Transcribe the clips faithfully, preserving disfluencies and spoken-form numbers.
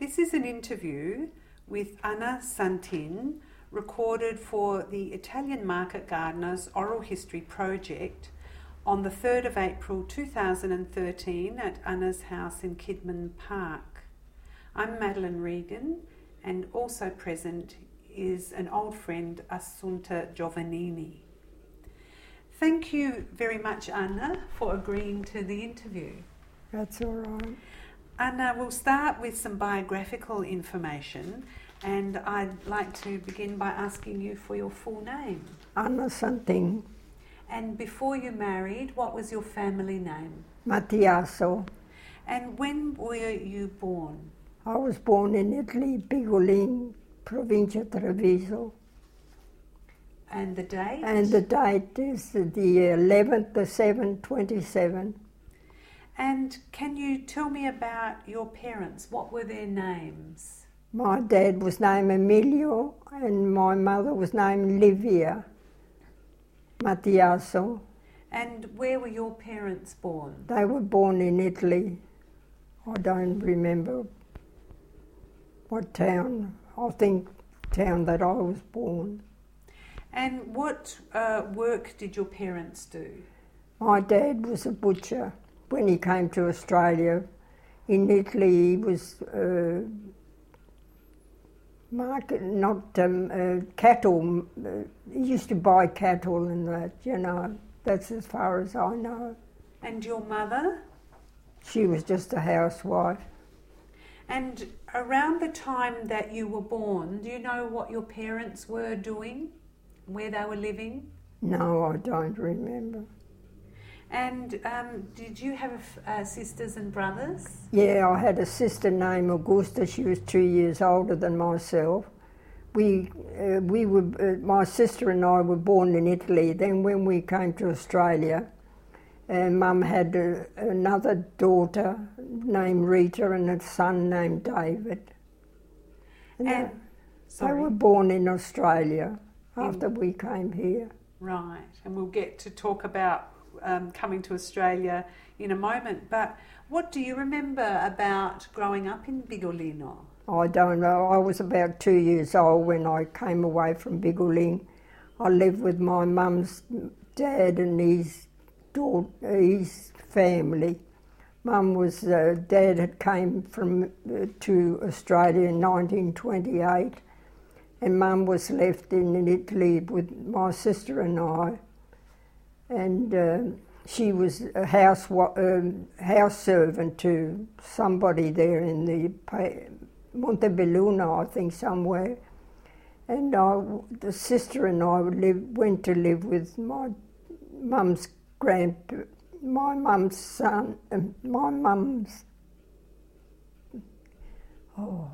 This is an interview with Anna Santin, recorded for the Italian Market Gardeners Oral History Project on the third of April two thousand thirteen at Anna's house in Kidman Park. I'm Madeline Regan, and also present is an old friend, Assunta Giovannini. Thank you very much, Anna, for agreeing to the interview. That's all right. Anna, we'll start with some biographical information, and I'd like to begin by asking you for your full name. Anna Santin. And before you married, what was your family name? Mattiaso. And when were you born? I was born in Italy, Bigolin, Provincia Treviso. And the date? And the date is the eleventh of seven twenty-seven. And can you tell me about your parents? What were their names? My dad was named Emilio and my mother was named Livia Mattiaso. And where were your parents born? They were born in Italy. I don't remember what town. I think town that I was born. And what uh, work did your parents do? My dad was a butcher. When he came to Australia, in Italy he was uh, market, not um, uh, cattle. Uh, he used to buy cattle and that, you know. That's as far as I know. And your mother? She was just a housewife. And around the time that you were born, do you know what your parents were doing, where they were living? No, I don't remember. And um, did you have uh, sisters and brothers? Yeah, I had a sister named Augusta. She was two years older than myself. We, uh, we were, uh, my sister and I were born in Italy. Then when we came to Australia, uh, Mum had a, another daughter named Rita and a son named David. And, and they, they were born in Australia after in, we came here. Right, and we'll get to talk about Um, coming to Australia in a moment, but what do you remember about growing up in Bigolino? I don't know. I was about two years old when I came away from Bigolin. I lived with my mum's dad and his daughter, his family. Mum was, uh, dad had came from uh, to Australia in nineteen twenty-eight, and Mum was left in Italy with my sister and I. And uh, she was a house um, house servant to somebody there in the Montebelluna, I think, somewhere. And I, the sister and I live, went to live with my mum's grand, my mum's son, uh, my mum's. Oh,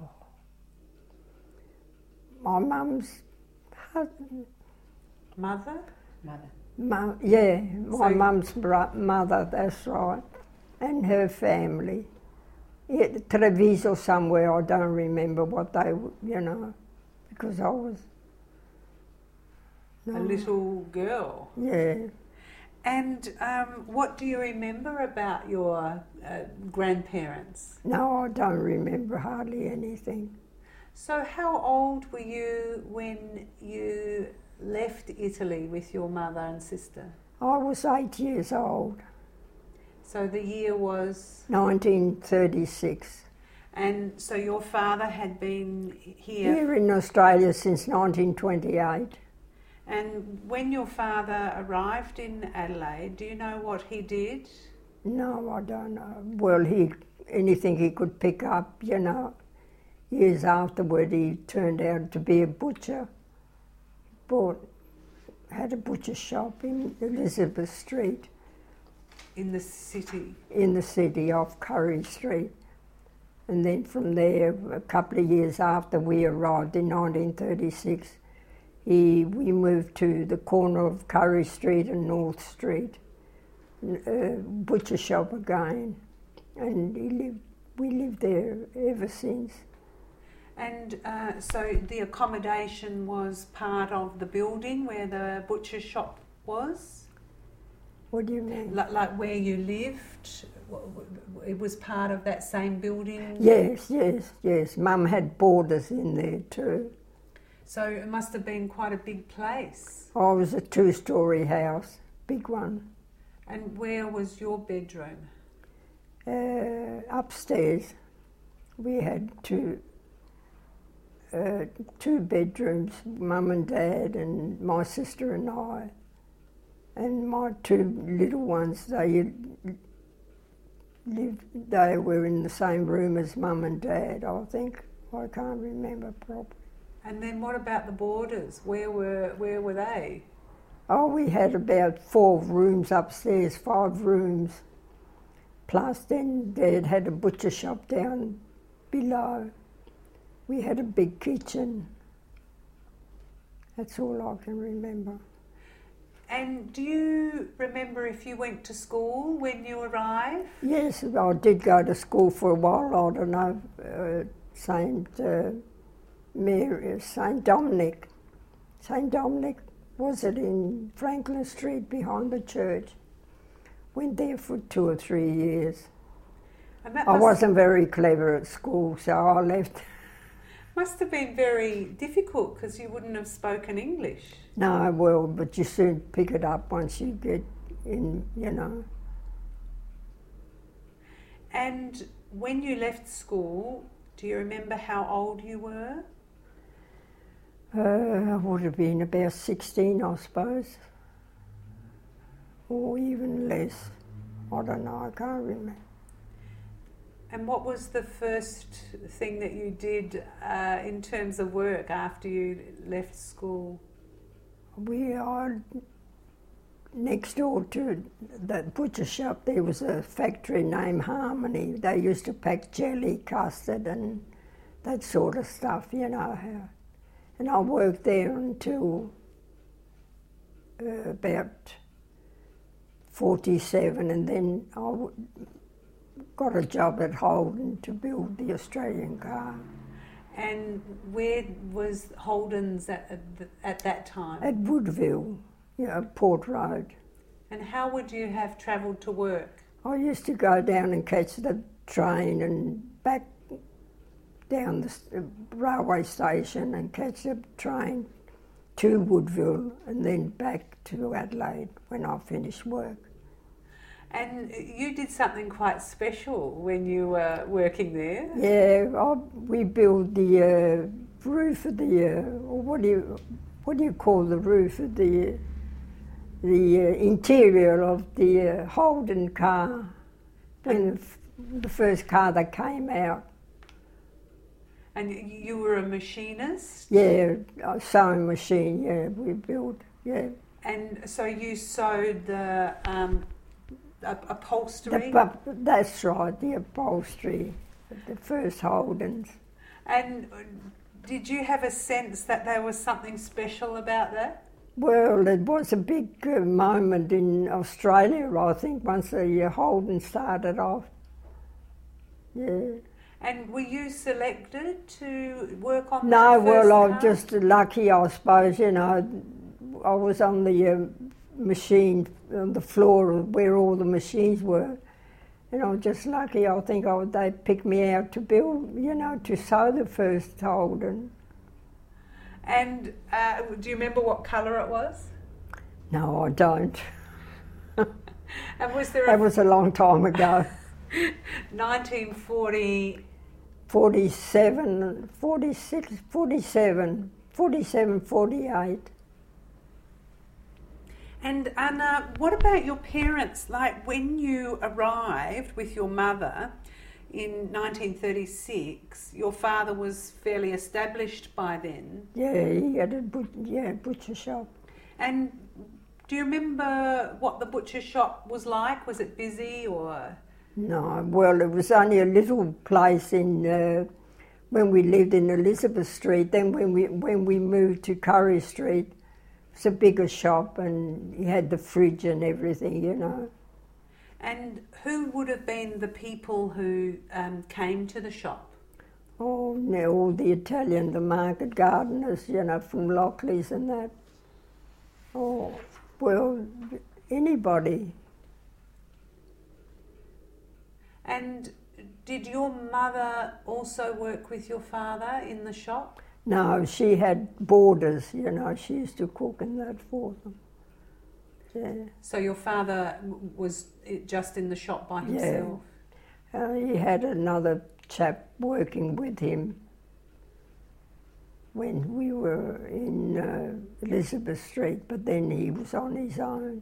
my mum's husband. Mother? Mother. Mum, yeah, my so, mum's bro- mother, that's right, and her family. Yeah, Treviso somewhere, I don't remember what they, you know, because I was... No. A little girl. Yeah. And um, what do you remember about your uh, grandparents? No, I don't remember hardly anything. So how old were you when you left Italy with your mother and sister? I was eight years old. So the year was? nineteen thirty-six. And so your father had been here? Here in Australia since nineteen twenty-eight. And when your father arrived in Adelaide, do you know what he did? No, I don't know. Well, he anything he could pick up, you know. Years afterward, he turned out to be a butcher. Bought, had a butcher shop in Elizabeth Street. In the city? In the city, off Curry Street. And then from there, a couple of years after we arrived in nineteen thirty-six, he, we moved to the corner of Curry Street and North Street, a butcher shop again. And he lived, we lived there ever since. And uh, so the accommodation was part of the building where the butcher shop was? What do you mean? Like, like where you lived? it was part of that same building? Yes, yes, yes. Mum had boarders in there too. So it must have been quite a big place. Oh, it was a two-storey house, big one. And where was your bedroom? Uh, upstairs. We had two uh, two bedrooms, Mum and Dad and my sister and I. And my two little ones, they lived, they were in the same room as Mum and Dad, I think. I can't remember properly. And then what about the boarders? Where were where were they? Oh, we had about four rooms upstairs, five rooms. Plus then Dad had a butcher shop down below. We had a big kitchen. That's all I can remember. And do you remember if you went to school when you arrived? Yes, I did go to school for a while. I don't know, uh, Saint Uh, Mary, Saint Dominic. Saint Dominic, was it in Franklin Street behind the church? Went there for two or three years. And that I must, wasn't very clever at school, so I left. Must have been very difficult because you wouldn't have spoken English. No, well, but you soon pick it up once you get in, you know. And when you left school, do you remember how old you were? Uh, I would have been about sixteen, I suppose. Or even less. I don't know, I can't remember. And what was the first thing that you did uh, in terms of work after you left school? We are next door to the butcher shop. There was a factory named Harmony. They used to pack jelly, custard and that sort of stuff, you know. And I worked there until uh, about forty-seven, and then I w- got a job at Holden to build the Australian car. And where was Holden's at, at, the, at that time? At Woodville, you know, Port Road. And how would you have travelled to work? I used to go down and catch the train and back down the st- railway station and catch the train to Woodville and then back to Adelaide when I finished work. And you did something quite special when you were working there. Yeah, I, we built the uh, roof of the, uh, or what do you, what do you call the roof of the, the uh, interior of the uh, Holden car, when the, f- the first car that came out. And you were a machinist? Yeah, a sewing machine, yeah, we built, yeah. And so you sewed the um, upholstery? The, that's right, the upholstery, the first Holdens. And did you have a sense that there was something special about that? Well, it was a big uh, moment in Australia, I think, once the uh, Holden started off. Yeah. And were you selected to work on No, the first well, I car? was just lucky, I suppose, you know. I was on the uh, machine, on the floor where all the machines were. And I was just lucky, I think I, they picked me out to build, you know, to sew the first Holden. And uh, do you remember what colour it was? No, I don't. And was there a That was a long time ago. nineteen forty... forty-seven, forty-six, forty-seven, forty-seven, forty-eight. And Anna, what about your parents? Like when you arrived with your mother in nineteen thirty-six, your father was fairly established by then. Yeah, he had a but- yeah, butcher shop. And do you remember what the butcher shop was like? Was it busy or...? No, well, it was only a little place in uh, when we lived in Elizabeth Street. Then when we when we moved to Curry Street, it's a bigger shop, and you had the fridge and everything, you know. And who would have been the people who um, came to the shop? Oh, no, all the Italian, the market gardeners, you know, from Lockley's and that. Oh, well, anybody. And did your mother also work with your father in the shop? No, she had boarders, you know, she used to cook and that for them. Yeah. So your father was just in the shop by himself? Yeah. Uh, he had another chap working with him when we were in uh, Elizabeth Street, but then he was on his own.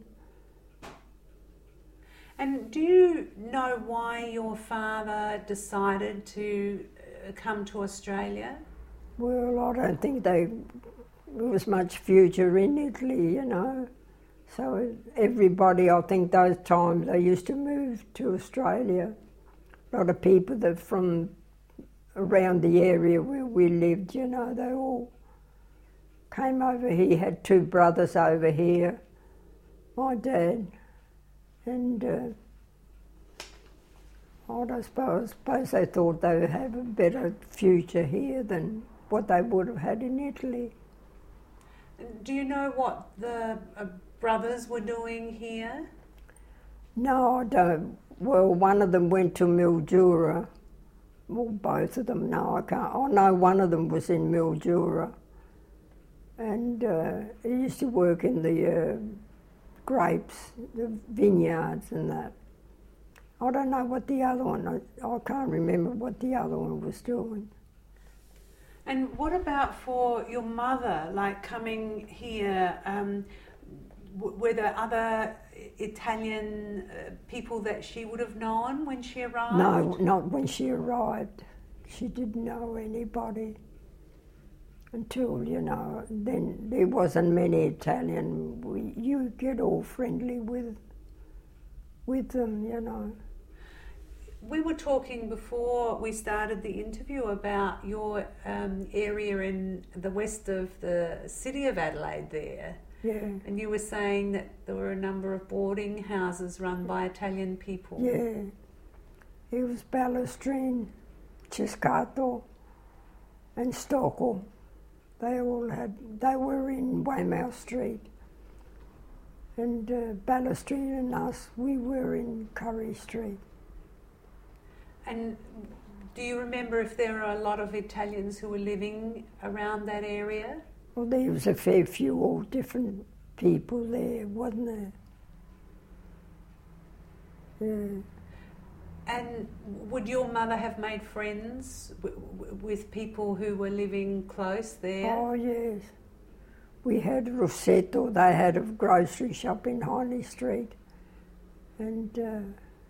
And do you know why your father decided to come to Australia? Well, I don't think they, there was much future in Italy, you know. So everybody, I think those times they used to move to Australia. A lot of people that from around the area where we lived, you know, they all came over here. He had two brothers over here, my dad, and uh, I don't suppose, suppose they thought they would have a better future here than what they would have had in Italy. Do you know what the uh, brothers were doing here? No, I don't. Well, one of them went to Mildura. Well, both of them, no, I can't. I know one of them was in Mildura. And uh, he used to work in the uh, grapes, the vineyards and that. I don't know what the other one, I, I can't remember what the other one was doing. And what about for your mother, like coming here, um, w- were there other Italian uh, people that she would have known when she arrived? No, not when she arrived. She didn't know anybody until, you know, then there wasn't many Italian. We, you get all friendly with, with them, you know. We were talking before we started the interview about your um, area in the west of the city of Adelaide there. Yeah. And you were saying that there were a number of boarding houses run by Italian people. Yeah. It was Ballestrine, Ciscato and Stockel. They all had, they were in Weymouth Street. And uh, Ballestrine and us, we were in Curry Street. And do you remember if there are a lot of Italians who were living around that area? Well, there was a fair few all different people there, wasn't there? Yeah. And would your mother have made friends w- w- with people who were living close there? Oh, yes. We had Rossetto, they had a grocery shop in Harley Street. And, uh,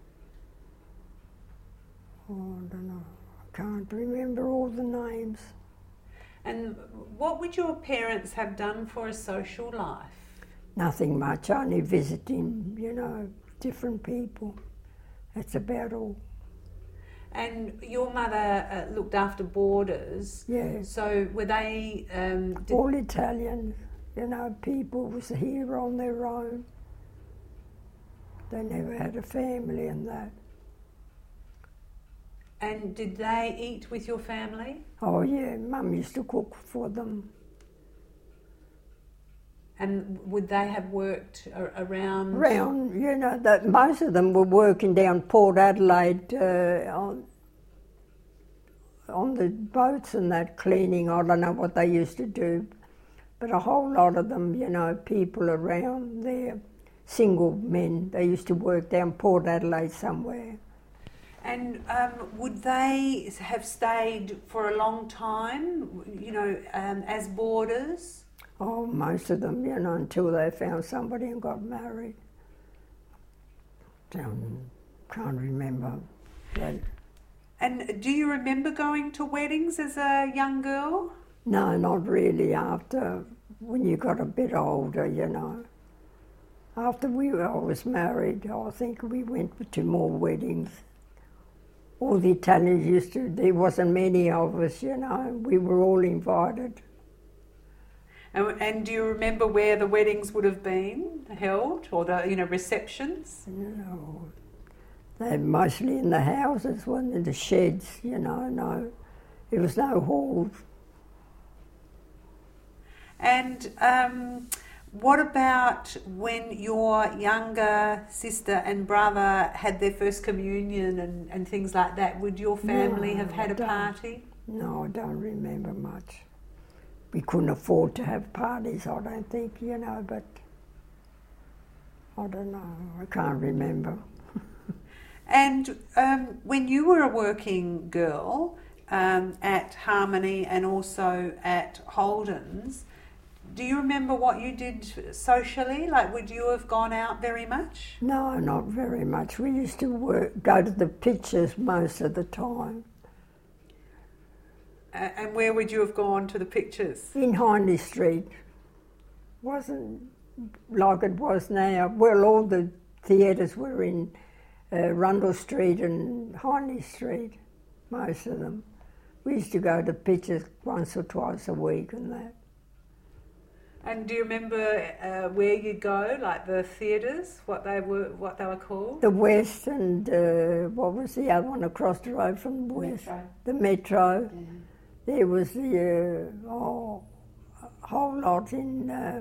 oh, I don't know, I can't remember all the names. And what would your parents have done for a social life? Nothing much, only visiting, you know, different people. That's about all. And your mother uh, looked after boarders. Yeah. So were they... Um, did all Italian, you know, people was here on their own. They never had a family and that. And did they eat with your family? Oh yeah, Mum used to cook for them. And would they have worked a- around? Around, you know, that most of them were working down Port Adelaide uh, on, on the boats and that, cleaning. I don't know what they used to do, but a whole lot of them, you know, people around there, single men, they used to work down Port Adelaide somewhere. And um, would they have stayed for a long time, you know, um, as boarders? Oh, most of them, you know, until they found somebody and got married. Don't, can't remember. But and do you remember going to weddings as a young girl? no, not really. After, when you got a bit older, you know. After we were, I was married, I think we went to more weddings. All the Italians used to, there wasn't many of us, you know, we were all invited. And, and do you remember where the weddings would have been held, or the, you know, receptions? You know, they mostly in the houses, wasn't in the sheds, you know, no, there was no halls. And um, What about when your younger sister and brother had their first communion and, and things like that? Would your family No, have had I a don't. party? No, I don't remember much. We couldn't afford to have parties, I don't think, you know, but I don't know, I can't remember. And um, when you were a working girl um, at Harmony and also at Holden's, do you remember what you did socially? Like, would you have gone out very much? No, not very much. We used to work, go to the pictures most of the time. Uh, and where would you have gone to the pictures? In Hindley Street. Wasn't like it was now. Well, all the theatres were in uh, Rundle Street and Hindley Street, most of them. We used to go to pictures once or twice a week and that. And do you remember uh, where you'd go, like the theatres, what they were, what they were called? The West and uh, what was the other one across the road from the West? Metro. The Metro. Yeah. There was the uh, oh, a whole lot in uh,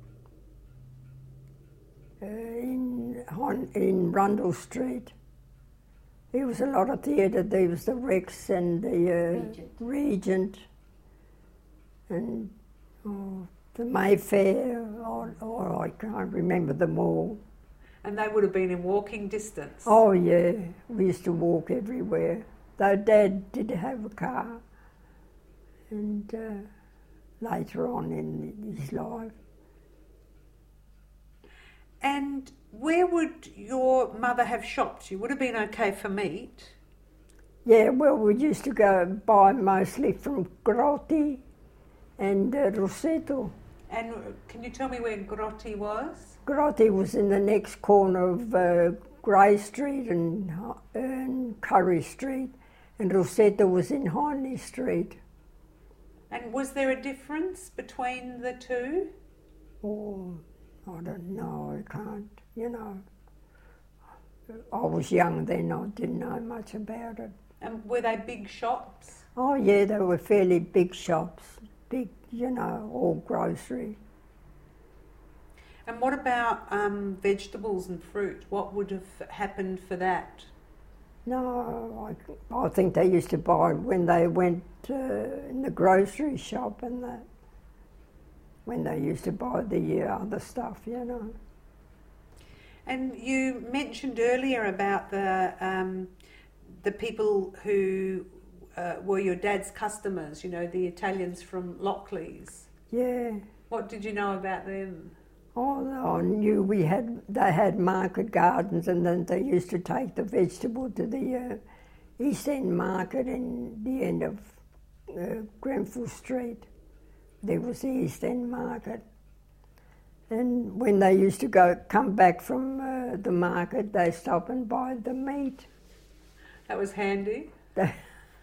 uh, in Hon- in Rundle Street. There was a lot of theatre. There was the Rex and the uh, Regent. Regent and oh, the Mayfair. Or, or I can't remember them all. And they would have been in walking distance. Oh yeah, we used to walk everywhere. Though Dad did have a car. And uh, later on in his life. And where would your mother have shopped? You would have been okay for meat. Yeah, well, we used to go buy mostly from Grotti and uh, Rossetto. And can you tell me where Grotti was? Grotti was in the next corner of uh, Grey Street and, and Curry Street, and Rossetto was in Hindley Street. And was there a difference between the two? Oh, I don't know, I can't, you know. I was young then, I didn't know much about it. And were they big shops? Oh yeah, they were fairly big shops, big, you know, all grocery. And what about um, vegetables and fruit? What would have happened for that? No, I, I think they used to buy when they went uh, in the grocery shop and that, when they used to buy the uh, other stuff, you know. And you mentioned earlier about the um, the people who uh, were your dad's customers, you know, the Italians from Lockley's. Yeah. What did you know about them? Oh, I knew we had, they had market gardens, and then they used to take the vegetable to the uh, East End Market in the end of uh, Grenfell Street. There was the East End Market. And when they used to go come back from uh, the market, they stop and buy the meat. That was handy. They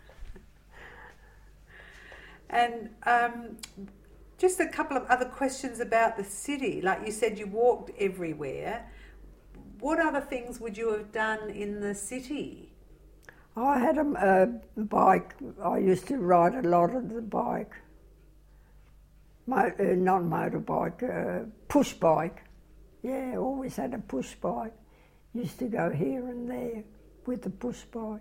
And um, just a couple of other questions about the city. Like you said, you walked everywhere. What other things would you have done in the city? I had a, a bike. I used to ride a lot of the bike. Mo- uh, not motorbike, uh, push bike. Yeah, always had a push bike. Used to go here and there with the push bike.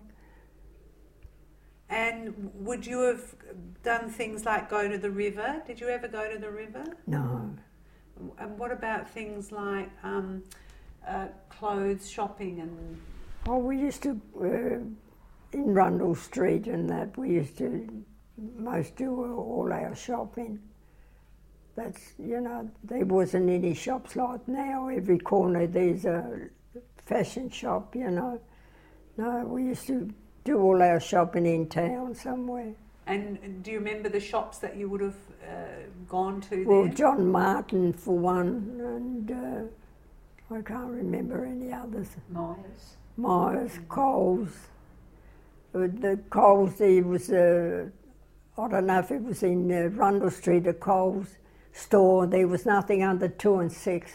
And would you have done things like go to the river? Did you ever go to the river? No. And what about things like um, uh, clothes shopping and... Oh, we used to, uh, in Rundle Street and that, we used to most do all our shopping. That's, you know, there wasn't any shops like now. Every corner there's a fashion shop, you know. No, we used to do all our shopping in town somewhere. And do you remember the shops that you would have uh, gone to Well, there? John Martin for one, and uh, I can't remember any others. Myers. Myers, Coles. Uh, The Coles, there was a, I don't know if it was in uh, Rundle Street, a Coles store. There was nothing under two and six.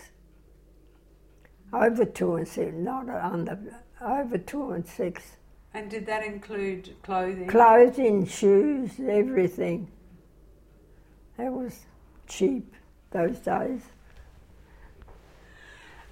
Over two and six, not under, over two and six. And did that include clothing? Clothing, shoes, everything. That was cheap those days.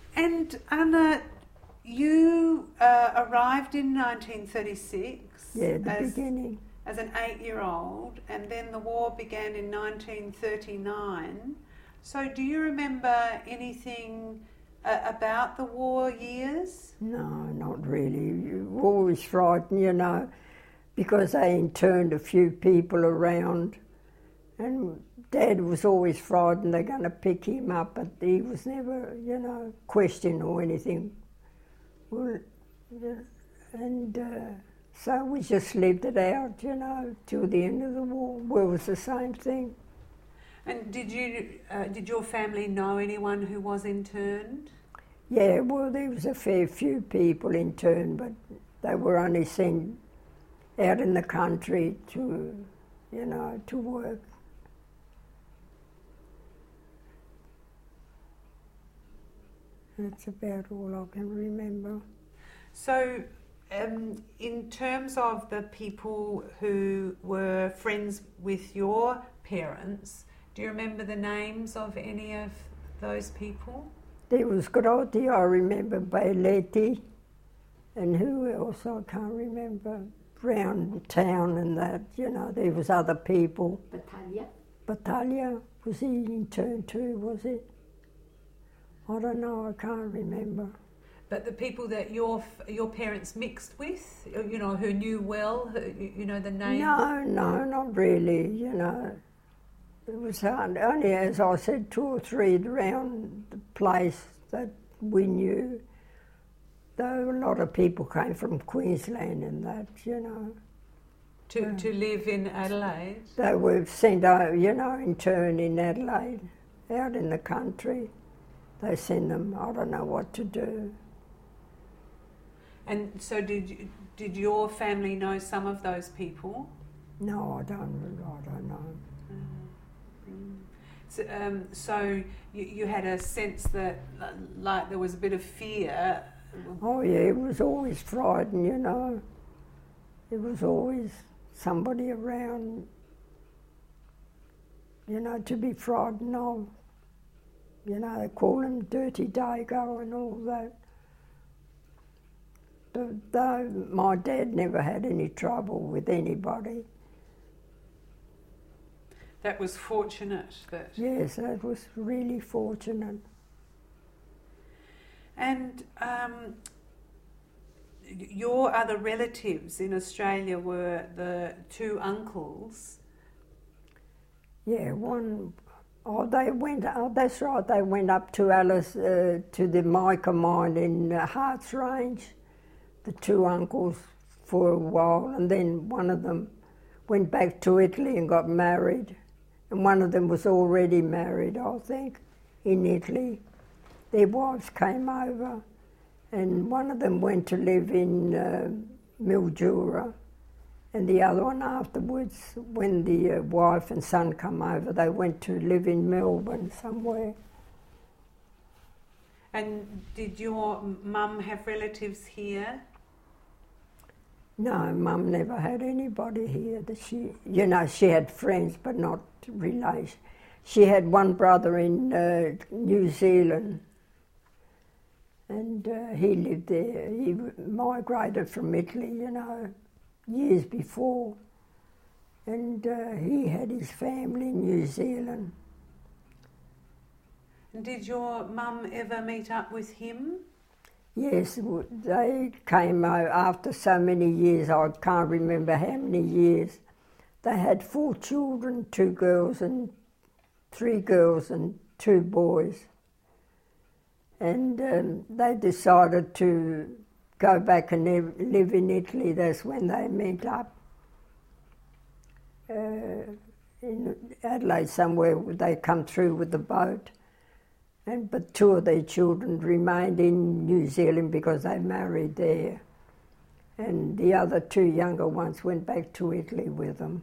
And Anna, you uh, arrived in nineteen thirty-six. Yeah, the as, beginning. as an eight-year-old, and then the war began in nineteen thirty-nine. So do you remember anything uh, about the war years? No, not really. You were always frightened, you know, because they interned a few people around, and Dad was always frightened they're going to pick him up, but he was never, you know, questioned or anything. Well, yeah, and uh, so we just lived it out, you know, till the end of the war. Well, it was the same thing. And did you, uh, did your family know anyone who was interned? Yeah, well, there was a fair few people interned, but they were only sent out in the country to, you know, to work. That's about all I can remember. So, um, in terms of the people who were friends with your parents, do you remember the names of any of those people? There was Grotti, I remember, Bailetti, and who else I can't remember. Brown Town and that, you know, there was other people. Battaglia. Battaglia, was he interned too, was it? I don't know, I can't remember. But the people that your your parents mixed with, you know, who knew well, who, you know, the names? No, no, not really, you know. It was hard. Only, as I said, two or three around the place that we knew. Though a lot of people came from Queensland and that, you know. To, Yeah. to live in Adelaide? They were sent out, you know, in turn in Adelaide, out in the country. They send them, I don't know what to do. And so did you, did your family know some of those people? No, I don't, I don't know. Mm. So, um, so you, you had a sense that, like, there was a bit of fear. Oh yeah, it was always frightened, you know. There was always somebody around, you know, to be frightened of. You know, they call him Dirty Dago and all that. But though my dad never had any trouble with anybody. That was fortunate. That Yes, that was really fortunate. And um, your other relatives in Australia were the two uncles. Yeah, one, oh, they went, oh, that's right, they went up to Alice, uh, to the mica mine in uh, Harts Range, the two uncles, for a while, and then one of them went back to Italy and got married, and one of them was already married, I think, in Italy. Their wives came over, and one of them went to live in uh, Mildura, and the other one afterwards, when the uh, wife and son come over, they went to live in Melbourne somewhere. And did your mum have relatives here? No, Mum never had anybody here. That she, you know, she had friends, but not relations. She had one brother in uh, New Zealand, and uh, he lived there. He migrated from Italy, you know, years before, and uh, he had his family in New Zealand. And did your mum ever meet up with him? Yes, they came out after so many years, I can't remember how many years. They had four children, two girls and three girls and two boys. And um, they decided to go back and live in Italy. That's when they met up. Uh, in Adelaide somewhere, they come through with the boat. And, but two of their children remained in New Zealand because they married there. And the other two younger ones went back to Italy with them.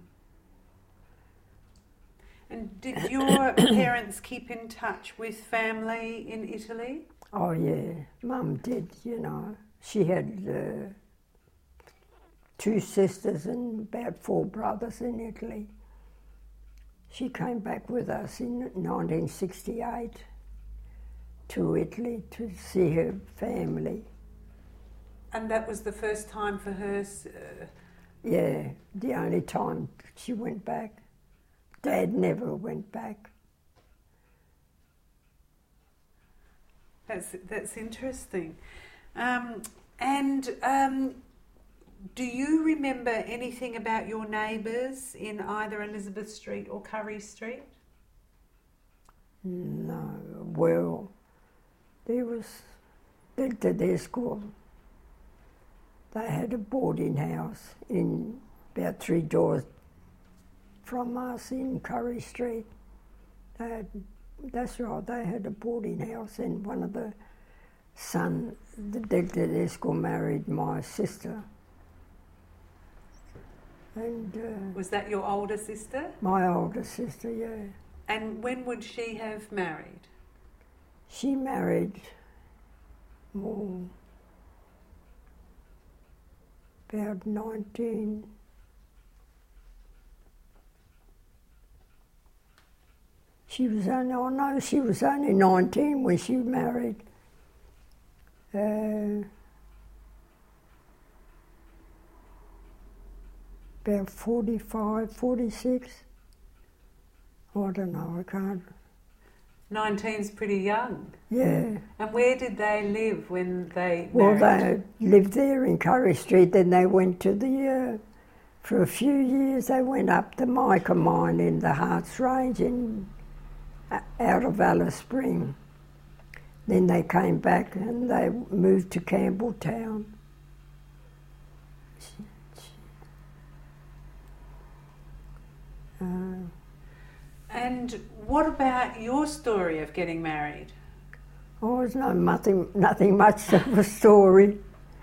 And did your parents keep in touch with family in Italy? Oh yeah, Mum did, you know. She had uh, two sisters and about four brothers in Italy. She came back with us in nineteen sixty-eight. to Italy to see her family. And that was the first time for her? Uh... Yeah, the only time she went back. Dad never went back. That's that's interesting. Um, and um, do you remember anything about your neighbours in either Elizabeth Street or Curry Street? No, well, there was the Tedesco. They had a boarding house in about three doors from us in Curry Street. They had, that's right, they had a boarding house, and one of the son, the Tedesco, married my sister. And uh, was that your older sister? My older sister, yeah. And when would she have married? She married more about nineteen. She was only, oh no, she was only nineteen when she married. Uh, about forty-five, forty-six. I don't know, I can't. nineteen's pretty young. Yeah. And where did they live when they Well, married? they lived there in Curry Street, then they went to the, uh, for a few years they went up the mica mine in the Harts Range in, uh, out of Alice Spring. Then they came back and they moved to Campbelltown. Uh, And what about your story of getting married? Oh, there's no nothing, nothing much of a story.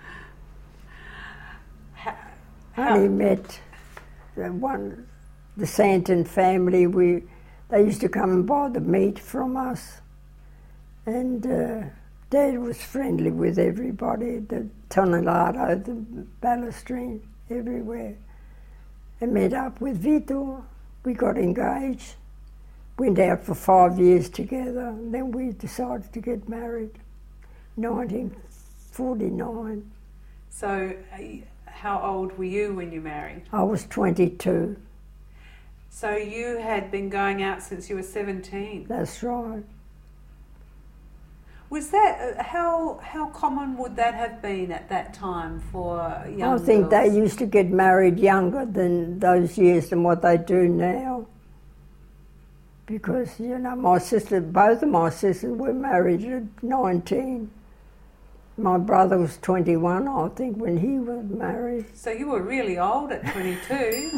How, Only met the one, the Santon family. We they used to come and buy the meat from us, and uh, Dad was friendly with everybody. The Tonelato, the Balustrine, everywhere. I met up with Vito. We got engaged. Went out for five years together, and then we decided to get married, nineteen forty-nine. So, uh, how old were you when you married? I was twenty-two. So you had been going out since you were seventeen? That's right. Was that, uh, how how common would that have been at that time for young I think girls? they used to get married younger than those years than what they do now. Because, you know, my sister, both of my sisters were married at nineteen. My brother was twenty-one, I think, when he was married. So you were really old at twenty-two.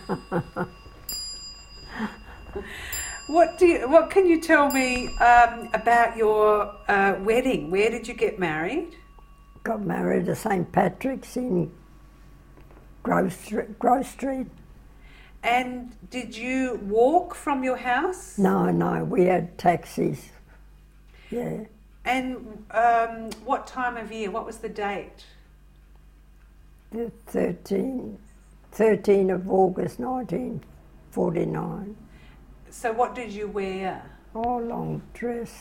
What do you, what can you tell me um, about your uh, wedding? Where did you get married? Got married at Saint Patrick's in Grove Street. Grove Street. And did you walk from your house? No, no, we had taxis. Yeah. And um, what time of year? What was the date? The thirteen, thirteen of August nineteen forty-nine. So what did you wear? Oh, long dress,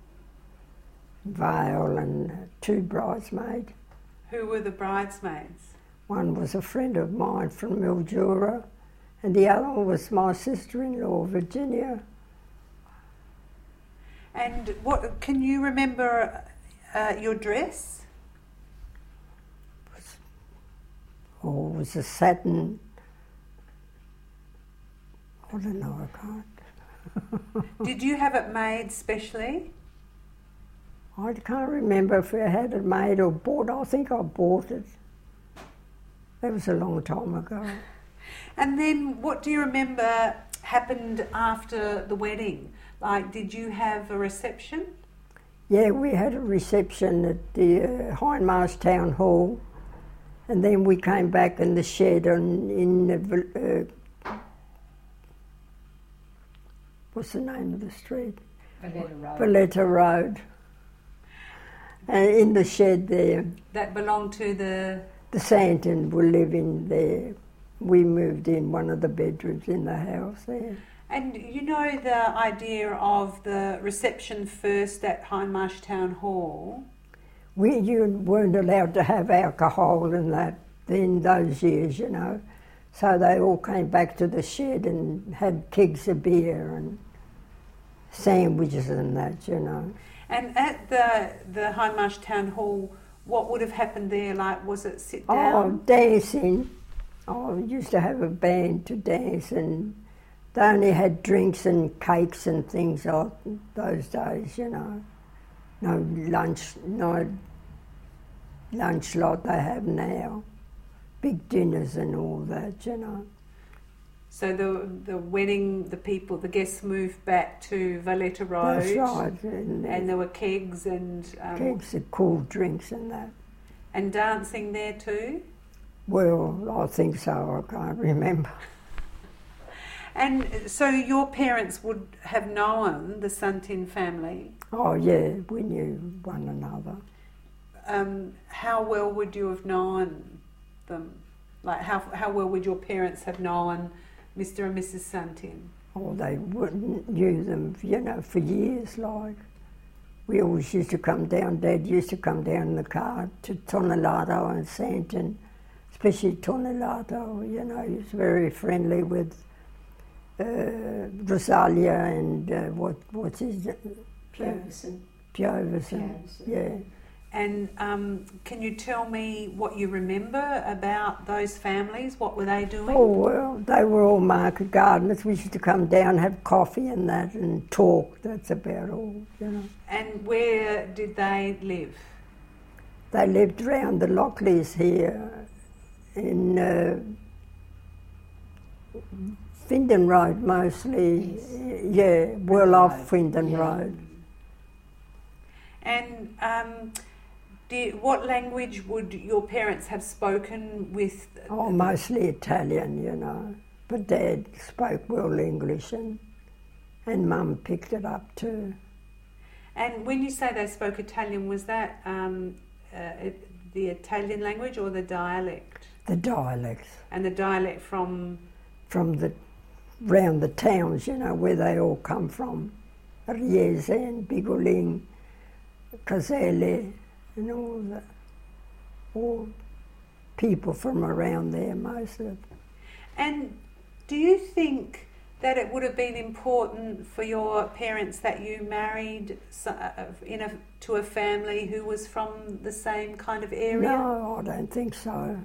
veil, and two bridesmaids. Who were the bridesmaids? One was a friend of mine from Mildura, and the other one was my sister-in-law, Virginia. And what can you remember uh, your dress? Oh, it was a satin. I don't know, I can't. Did you have it made specially? I can't remember if I had it made or bought. I think I bought it. That was a long time ago. And then what do you remember happened after the wedding? Like, did you have a reception? Yeah, we had a reception at the uh, Hindmarsh Town Hall, and then we came back in the shed on, in the, uh, what's the name of the street? Valletta Road. Valletta Road. And in the shed there. That belonged to the... The Santon were living there. we moved in one of the bedrooms in the house there. And you know the idea of the reception first at Hindmarsh Town Hall? We you weren't allowed to have alcohol in that in those years, you know. So they all came back to the shed and had kegs of beer and sandwiches and that, you know. And at the the Hindmarsh Town Hall, what would have happened there? Like, was it sit Oh, down? dancing. Oh, we used to have a band to dance, and they only had drinks and cakes and things like those days, you know. No lunch, no lunch like they have now. Big dinners and all that, you know. So the the wedding, the people, the guests moved back to Valletta Road. That's right. And, And there were kegs and um, kegs of cool drinks and that. and dancing there too. Well, I think so, I can't remember. And so your parents would have known the Santin family. Oh yeah, we knew one another. Um, how well would you have known them? Like how how well would your parents have known Mister and Missus Santin? Oh, they wouldn't knew them, you know, for years, like. We always used to come down, Dad used to come down in the car to Tonelato and Santin, especially Tonelato, you know, he was very friendly with uh, Rosalia and uh, what what's his Pioverson. Pioverson, yeah. And um, can you tell me what you remember about those families? What were they doing? Oh, well, they were all market gardeners. We used to come down, have coffee and that, and talk. That's about all, you know. And where did they live? They lived around the Lockleys here in uh, Findon Road mostly. Yes. Yeah, well off Road. Findon Yeah. Road. And um, did, what language would your parents have spoken with? Oh, mostly Italian, you know. But Dad spoke well English, and, and Mum picked it up too. And when you say they spoke Italian, was that um, uh, it, the Italian language or the dialect? The dialects. And the dialect from? From the, round the towns, you know, where they all come from. Riese and Bigoling, Caselle, and all the, all people from around there, most of. And do you think that it would have been important for your parents that you married so- uh, in a, to a family who was from the same kind of area? No, I don't think so.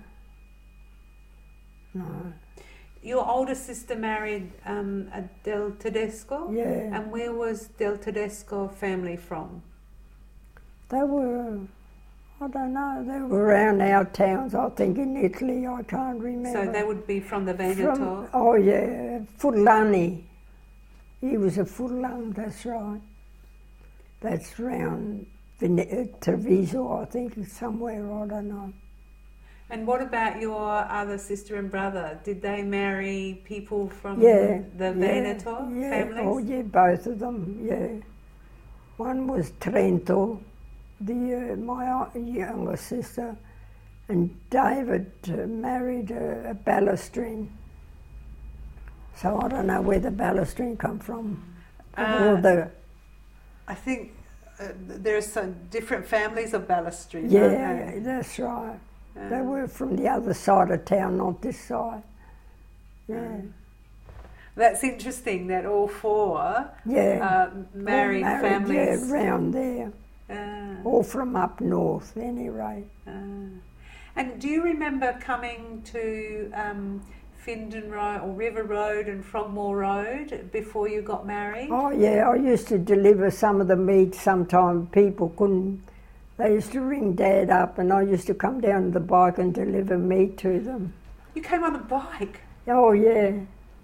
No. Your older sister married um, a Del Tedesco? Yeah. And where was Del Tedesco family from? They were, I don't know, they were around our towns, I think in Italy, I can't remember. So they would be from the Veneto? From, oh yeah, Fulani. He was a Fulan, that's right. That's round Vene- Treviso, I think, somewhere, I don't know. And what about your other sister and brother? Did they marry people from Yeah, the yeah, Veneto yeah. families? Oh yeah, both of them, yeah. One was Trento, the uh, my younger sister, and David uh, married a, a Ballestrine. So I don't know where the Ballestrine come from. Uh, Or the, I think uh, there are some different families of Ballestrine, yeah, aren't they? that's right. Uh, They were from the other side of town, not this side. Yeah, That's interesting that all four yeah. uh, married, All families. yeah, round there. Uh, All from up north, anyway. uh. And do you remember coming to um, Findon Road or River Road and Frogmore Road before you got married? Oh yeah, I used to deliver some of the meat. Sometimes people couldn't. They used to ring Dad up, and I used to come down to the bike and deliver meat to them. You came on a bike. Oh yeah,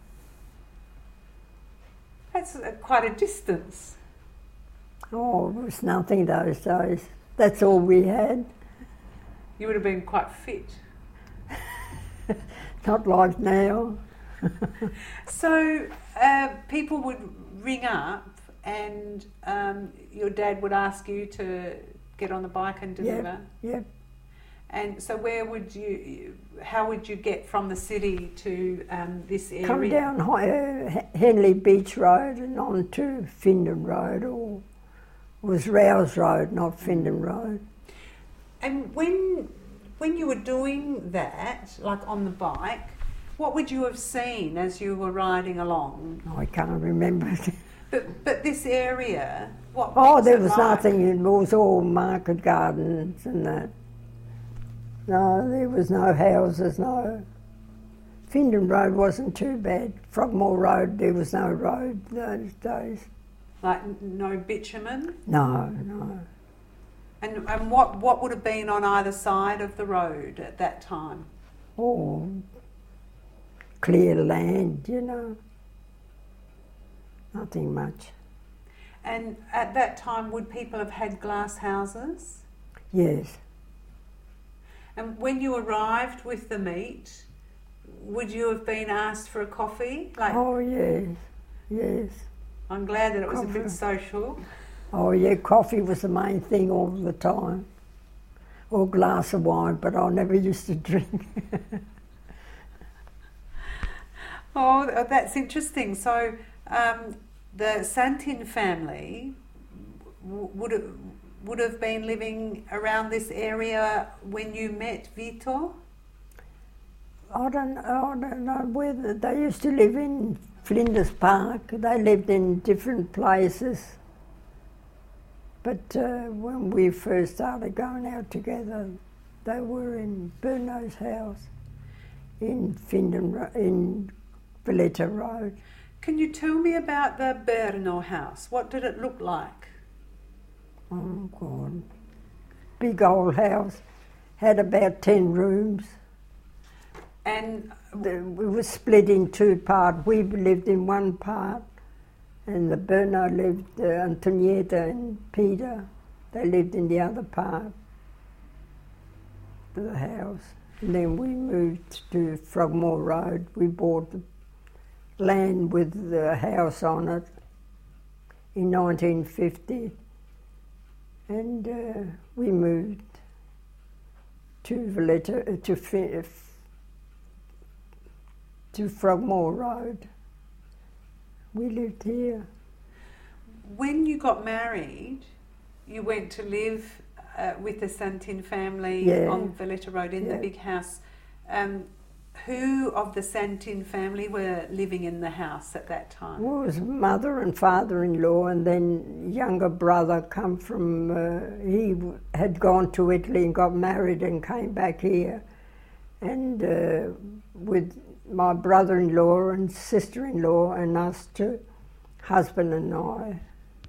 That's uh, quite a distance. oh it was nothing those days. That's all we had. You would have been quite fit. Not like now. So uh, people would ring up, and um, your dad would ask you to get on the bike and deliver. Yep, yep. And so where would you, how would you get from the city to um, this area? Come down uh, Henley Beach Road and on to Findon Road, or it was Rouse Road, not Findon Road. And when when you were doing that, like on the bike, what would you have seen as you were riding along? I can't remember. But but this area, what? Oh, was there it was like? nothing. It was all market gardens and that. No, there was no houses, no. Findon Road wasn't too bad. Frogmore Road, there was no road those days. Like no bitumen? No, no. And and what, what would have been on either side of the road at that time? Oh, clear land, you know. Nothing much. And at that time, would people have had glass houses? Yes. And when you arrived with the meat, would you have been asked for a coffee? Like, Oh, yes, yes. I'm glad that it was a Coffee. bit social. Oh, yeah, coffee was the main thing all the time. Or a glass of wine, but I never used to drink. Oh, that's interesting. So um, the Santin family w- would have, would have been living around this area when you met Vito? I don't, I don't know whether they used to live in Flinders Park. They lived in different places. But uh, when we first started going out together, they were in Berno's house in Findon, Ro- in Valletta Road. Can you tell me about the Berno house? What did it look like? Oh God, big old house, had about ten rooms. And The, we were split in two parts. We lived in one part, and the Berno lived, uh, Antonietta and Peter, they lived in the other part of the house. And then we moved to Frogmore Road. We bought the land with the house on it in nineteen fifty, and uh, we moved to Valletta, uh, to Fi- to Frogmore Road. We lived here. when you got married, you went to live uh, with the Santin family Yeah. on Valletta Road in Yeah. the big house. Um, who of the Santin family were living in the house at that time? Well, it was mother and father-in-law, and then younger brother come from, uh, he w- had gone to Italy and got married and came back here. And uh, with my brother-in-law and sister-in-law and us two, husband and I.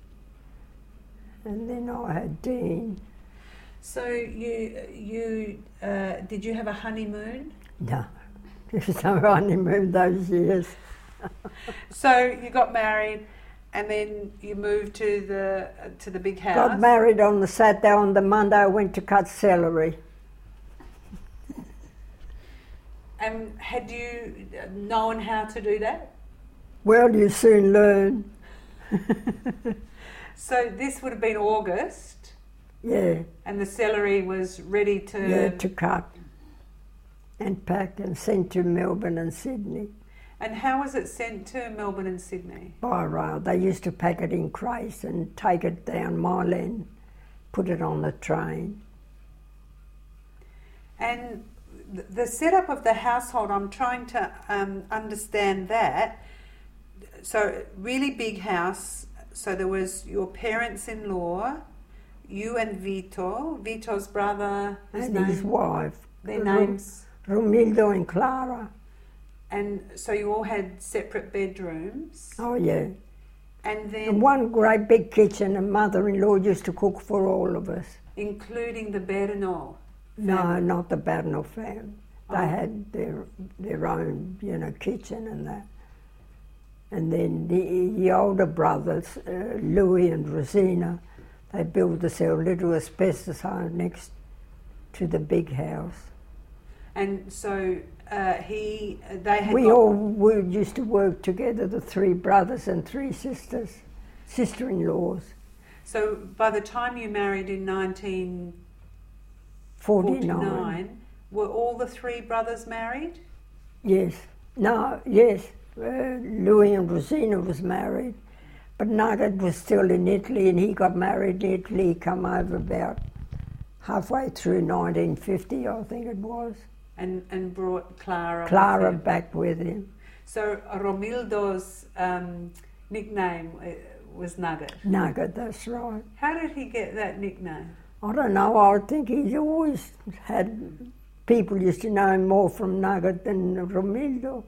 And then I had Dean. So you you uh, did you have a honeymoon? No, there was no honeymoon those years. So you got married, and then you moved to the uh, to the big house. Got married on the Saturday, on the Monday I went to cut celery. And had you known how to do that? Well, you soon learn. So this would have been August, Yeah, and the celery was ready to. yeah, to cut and pack and sent to Melbourne and Sydney And how was it sent to Melbourne and Sydney? by rail. They used to pack it in crates and take it down Mile End, put it on the train. And th- the setup of the household, I'm trying to um, understand that. So, really big house. So, there was your parents-in-law, you and Vito, Vito's brother, his and name, his wife, their Ru- names. Romildo and Clara. And so, you all had separate bedrooms. Oh, yeah. And then, And one great big kitchen, and mother-in-law used to cook for all of us. including the Berno. No, not the Barnell family. They Oh. had their their own, you know, kitchen and that. And then the, the older brothers, uh, Louis and Rosina, they built this little asbestos home next to the big house. And so, uh, he, they had We got- all we used to work together, the three brothers and three sisters, sister-in-laws. So by the time you married in nineteen forty-nine. forty-nine. Were all the three brothers married? Yes. No, yes. Uh, Louis and Rosina was married, but Nugget was still in Italy, and he got married in Italy. He come over about halfway through nineteen fifty, I think it was. And and brought Clara Clara with him. back with him. So Romildo's um, nickname uh, was Nugget. Nugget, that's right. How did he get that nickname? I don't know, I think he's always had, people used to know him more from Nugget than Romildo.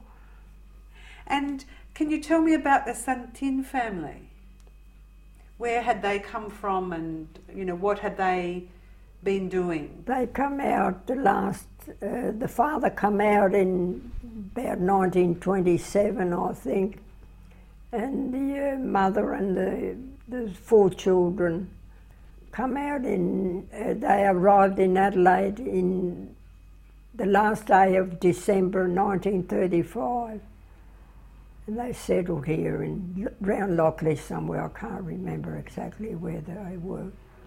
And can you tell me about the Santin family? Where had they come from, and you know, what had they been doing? They come out the last, uh, the father come out in about nineteen twenty-seven, I think, and the uh, mother and the, the four children come out in, uh, they arrived in Adelaide in the last day of December nineteen thirty-five. And they settled here in round Lockley somewhere. I can't remember exactly where they were.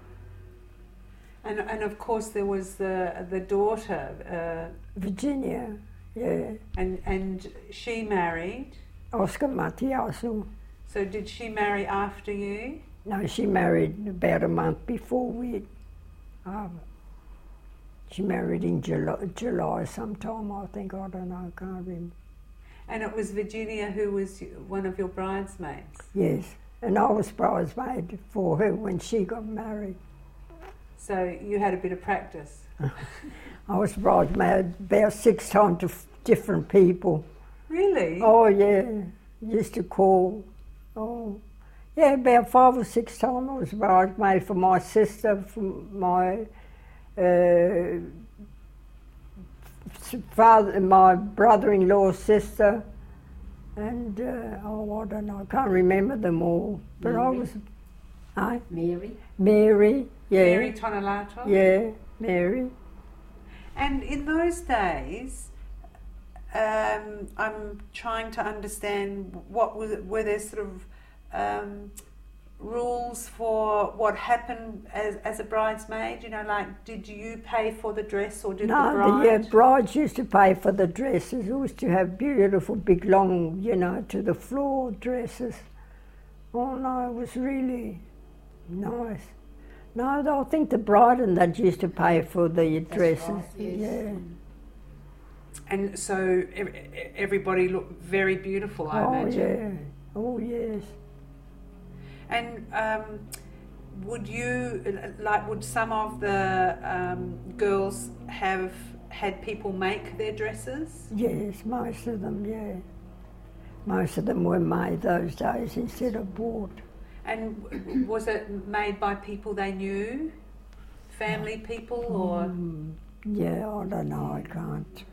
And and of course there was the the daughter, uh, Virginia, yeah. and and she married. Oscar Matiasu. So did she marry after you? No, she married about a month before we. Um, she married in July, July sometime, I think. I don't know. I can't remember. And it was Virginia who was one of your bridesmaids? Yes, and I was bridesmaid for her when she got married. So you had a bit of practice? I was bridesmaid about six times to f- different people. Really? Oh, yeah. Used to call. Oh, yeah, about five or six times I was bridesmaid for my sister, for my uh, father, my brother-in-law's sister, and uh, oh, I don't know, I can't remember them all. But Mary. I was, I Mary. Mary, yeah, Mary Tonelato? yeah, Mary. And in those days, um, I'm trying to understand what was were there sort of um, rules for what happened as, as a bridesmaid? You know, like did you pay for the dress or did No, the bride? the uh, brides used to pay for the dresses. We used to have beautiful, big, long, you know, to the floor dresses. Oh no, it was really nice. No, I think the bride and that used to pay for the That's dresses. right, yes. Yeah. And so ev- everybody looked very beautiful, I Oh imagine. yeah. Oh yes. And um, would you, like, would some of the um, girls have had people make their dresses? Yes, most of them. Yeah. Most of them were made those days instead of bought. And w- was it made by people they knew? Family people or? Mm, yeah, I don't know. I can't.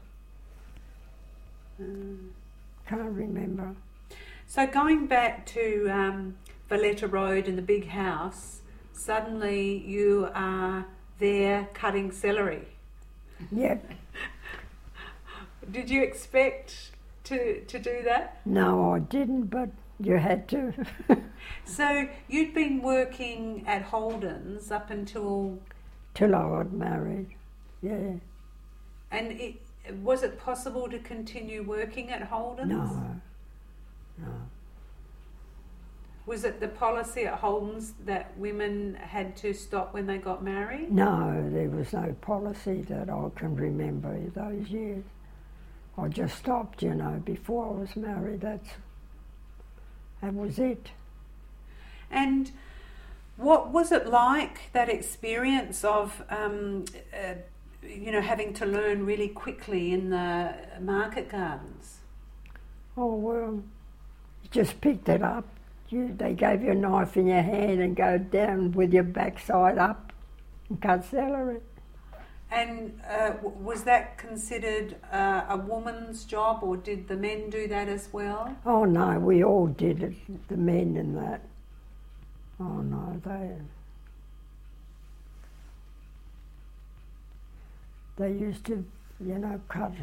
Mm. Can't remember. So going back to um, Valletta Road and the big house, suddenly you are there cutting celery. Yep. Did you expect to, to do that? No, I didn't, but you had to. So you'd been working at Holden's up until, Till I got married. Yeah. and it, was it possible to continue working at Holden's? No. No. Was it the policy at Holden's that women had to stop when they got married? No, there was no policy that I can remember those years. I just stopped, you know, before I was married. That's that was it. And what was it like, that experience of, um, uh, you know, having to learn really quickly in the market gardens? Oh well, you just picked it up. You, they gave you a knife in your hand and go down with your backside up and cut celery. And uh, w- was that considered uh, a woman's job, or did the men do that as well? Oh no, we all did it, the men and that. Oh no, they they used to, you know, cut.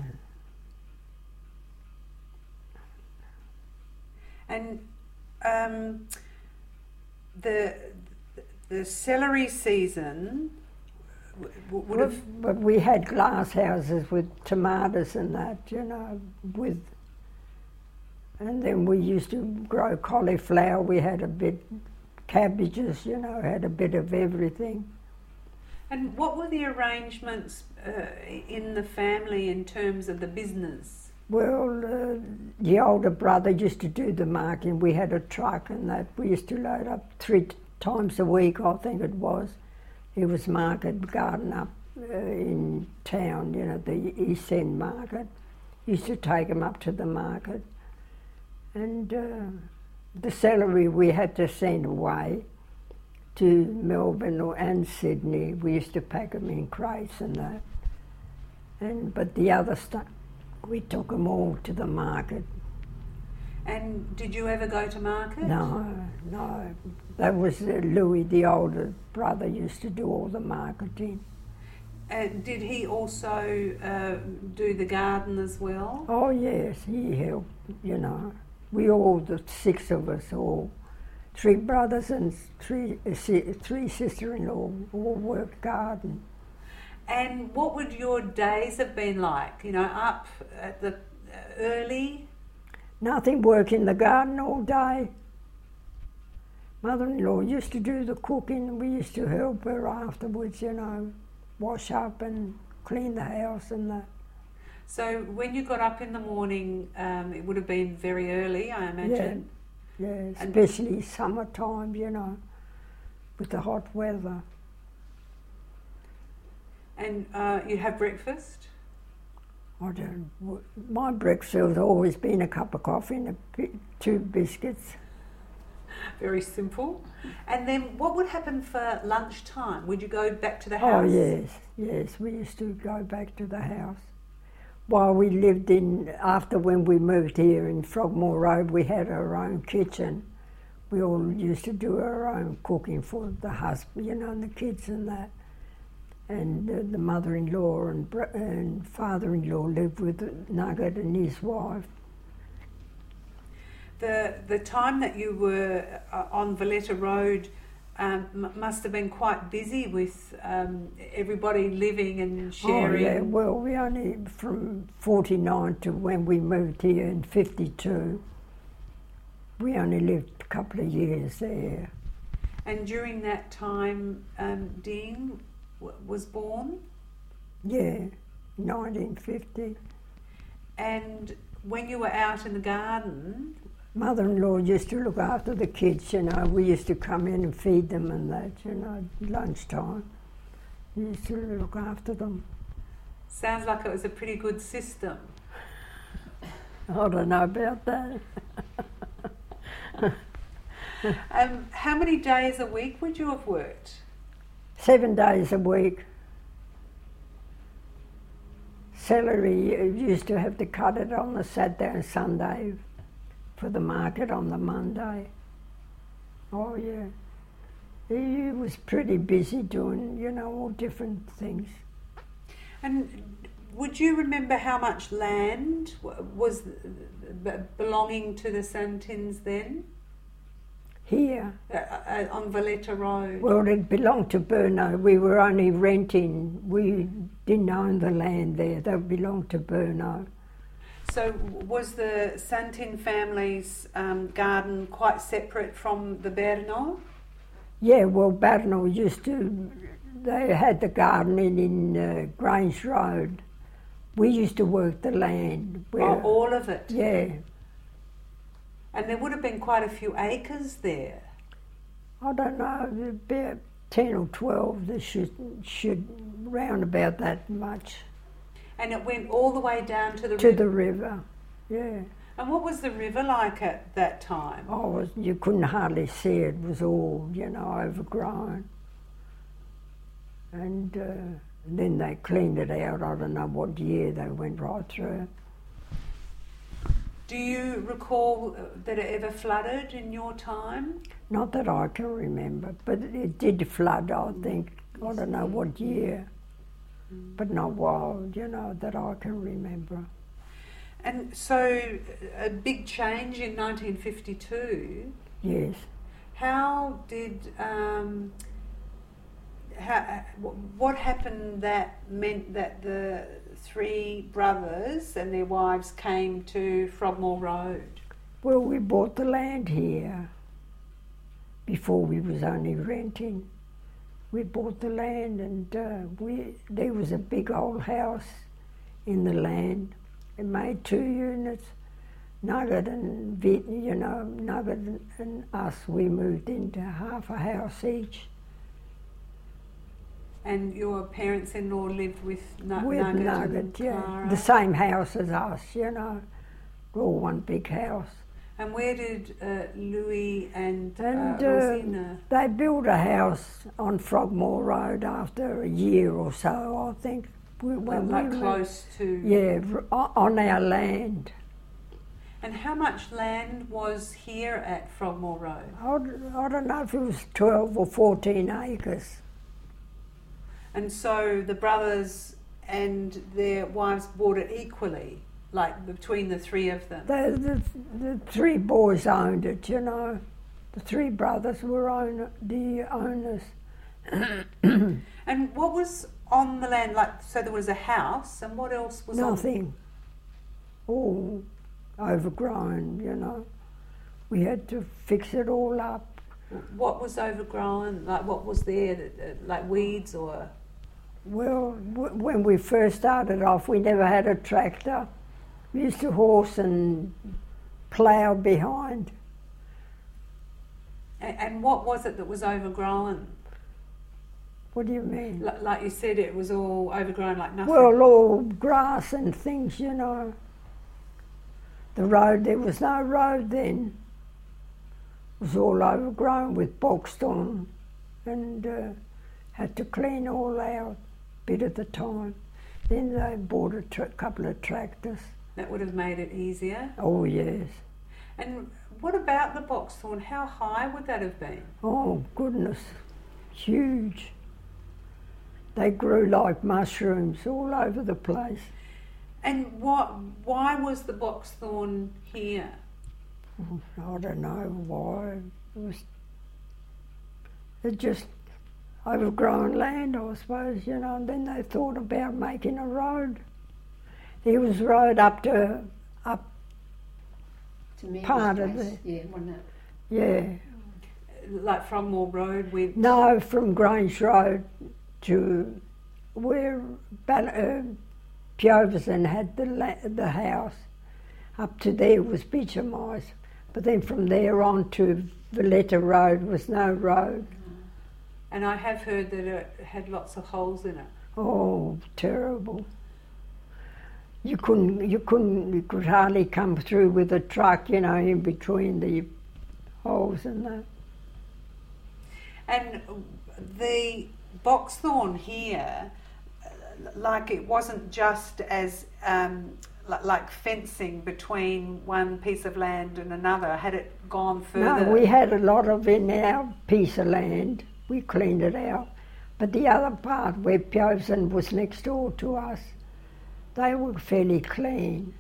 And um, the the celery season w- would have... But we had glass houses with tomatoes and that, you know, with... And then we used to grow cauliflower. We had a bit cabbages, you know, had a bit of everything. And what were the arrangements uh, in the family in terms of the business? Well, uh, the older brother used to do the marking. We had a truck and that. We used to load up three t- times a week, I think it was. He was market garden up uh, in town, you know, the East End market. Used to take him up to the market. And uh, the celery we had to send away to Melbourne or, and Sydney. We used to pack them in crates and that. And but the other stuff, we took them all to the market. And did you ever go to market? No, no. That was uh, Louis, the older brother, used to do all the marketing. And did he also uh, do the garden as well? Oh yes, he helped, you know. We all, the six of us, all, three brothers and three, uh, si- three sister-in-law, all worked garden. And what would your days have been like? You know, up at the uh, early? Nothing, work in the garden all day. Mother-in-law used to do the cooking. We used to help her afterwards, you know, wash up and clean the house and that. So when you got up in the morning, um, it would have been very early, I imagine. Yeah, yeah, especially summertime, you know, with the hot weather. And uh, you'd have breakfast? I don't. My breakfast has always been a cup of coffee and a, bi- two biscuits. Very simple. And then what would happen for lunchtime? Would you go back to the house? Oh yes, yes. We used to go back to the house. While we lived in, after when we moved here in Frogmore Road, we had our own kitchen. We all used to do our own cooking for the husband, you know, and the kids and that. And uh, the mother-in-law and, br- and father-in-law lived with Nugget and his wife. The the time that you were uh, on Valletta Road um, m- must have been quite busy with um, everybody living and sharing. Oh yeah, well we only, from forty-nine to when we moved here in fifty-two, we only lived a couple of years there. And during that time, um, Dean w- was born? Yeah, nineteen fifty. And when you were out in the garden... Mother-in-law used to look after the kids, you know. We used to come in and feed them and that, you know, lunchtime. We used to look after them. Sounds like it was a pretty good system. I don't know about that. um, how many days a week would you have worked? Seven days a week. Celery, you used to have to cut it on the Saturday and Sunday for the market on the Monday. Oh yeah. He was pretty busy doing, you know, all different things. And would you remember how much land w- was b- belonging to the Santins then? Here? Uh, uh, on Valletta Road? Well, it belonged to Burno. We were only renting. We didn't own the land there. They belonged to Burno. So was the Santin family's um, garden quite separate from the Berno? Yeah, well, Berno used to, they had the garden in, in uh, Grange Road. We used to work the land. Oh, all of it? Yeah. And there would have been quite a few acres there. I don't know, about ten or twelve, there should, should round about that much. And it went all the way down to the To river? the river, yeah. And what was the river like at that time? Oh, it was, you couldn't hardly see it. It was all, you know, overgrown. And uh, then they cleaned it out. I don't know what year they went right through. Do you recall that it ever flooded in your time? Not that I can remember, but it did flood, I think. I don't know what year, but not wild, you know, that I can remember. And so a big change in nineteen fifty-two. Yes. How did um, how, what happened that meant that the three brothers and their wives came to Frogmore Road? Well, we bought the land here. Before we was only renting. We bought the land, and uh, we there was a big old house in the land. It made two units. Nugget and Vit, you know, Nugget and us, we moved into half a house each. And your parents-in-law lived with N- with Nugget, Nugget, and yeah, Clara? the same house as us, you know, all one big house. And where did uh, Louis and, And uh, uh, Rosina? they built a house on Frogmore Road after a year or so, I think. We, when Like we close to... Yeah, r- on our land. And how much land was here at Frogmore Road? I, I don't know if it was twelve or fourteen acres. And so the brothers and their wives bought it equally, like between the three of them? The, the, the three boys owned it, you know. The three brothers were own, the owners. And what was on the land? Like, so there was a house, and what else was on? Nothing. All overgrown, you know. We had to fix it all up. What was overgrown? Like, what was there? Like weeds or? Well, w- when we first started off, we never had a tractor. We used to horse and plough behind. And, and what was it that was overgrown? What do you mean? L- like you said, it was all overgrown, like nothing. Well, all grass and things, you know. The road, there was no road then. It was all overgrown with boxed on, and uh, had to clean all out, bit at a time. Then they bought a tra- couple of tractors. That would have made it easier. Oh, yes. And what about the boxthorn? How high would that have been? Oh, goodness. Huge. They grew like mushrooms all over the place. And what? Why was the boxthorn here? I don't know why. It was it just overgrown land, I suppose, you know, and then they thought about making a road. There was a road up to, up To me, part it of was the, nice. Yeah, wasn't it? yeah. Like Frogmore Road with... No, from Grange Road to where Bal- uh, Pioverson had the, la- the house. Up to there was bitumised. But then from there on to Valletta Road was no road. And I have heard that it had lots of holes in it. Oh, terrible. You couldn't, you couldn't, you could hardly come through with a truck, you know, in between the holes and that. And the boxthorn here, like it wasn't just as um, li- like fencing between one piece of land and another. Had it gone further? No, we had a lot of in our piece of land. We cleaned it out. But the other part where Pioverson was next door to us, they were fairly clean.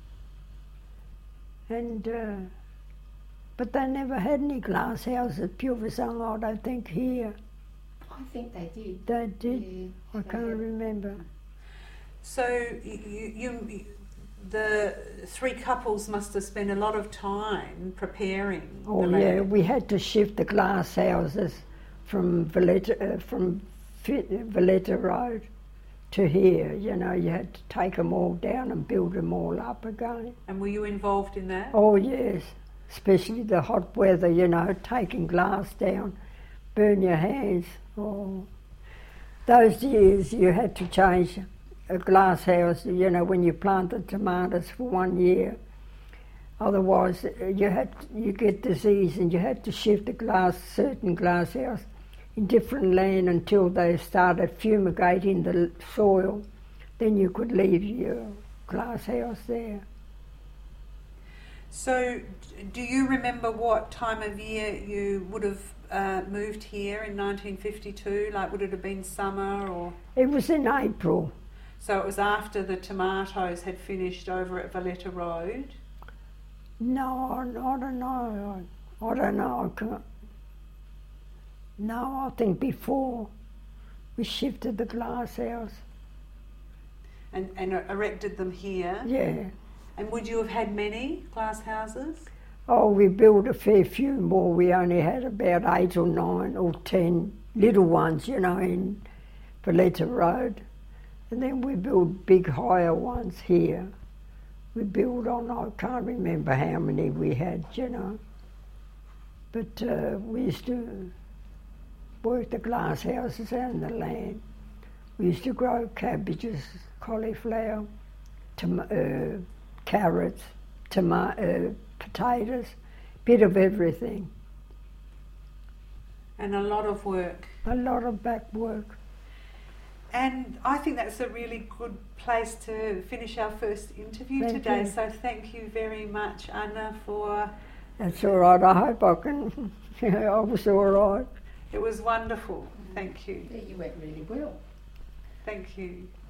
And, uh, but they never had any glass houses at Pioverson, I don't think, here. I think they did. They did? Yeah, I they can't did. remember. So you, you, you, the three couples must have spent a lot of time preparing. Oh the yeah, land. we had to shift the glass houses from Valletta, uh, from Fit- Valletta Road to here. You know, you had to take them all down and build them all up again. And were you involved in that? Oh yes, especially the hot weather, you know, taking glass down, burn your hands. Oh, those years you had to change a glass house, you know, when you planted tomatoes for one year. Otherwise, you had you get disease, and you had to shift the glass, certain glass house, in different land until they started fumigating the soil. Then you could leave your glass house there. So, d- do you remember what time of year you would have uh, moved here in nineteen fifty-two? Like, would it have been summer or? It was in April. So it was after the tomatoes had finished over at Valletta Road. No, I, I don't know. I, I don't know. I can't. No, I think before. We shifted the glass house. And, and erected them here? Yeah. And would you have had many glass houses? Oh, we built a fair few more. We only had about eight or nine or ten little ones, you know, in Valletta Road. And then we built big higher ones here. We built on, I can't remember how many we had, you know. But uh, we used to work the glass houses out in the land. We used to grow cabbages, cauliflower, tom- uh, carrots, tomato, uh, potatoes, bit of everything. And a lot of work. A lot of back work. And I think that's a really good place to finish our first interview Thank today. you. So thank you very much, Anna, for... That's all right. I hope I can. I was all right. It was wonderful. Thank you. Yeah, you went really well. Thank you.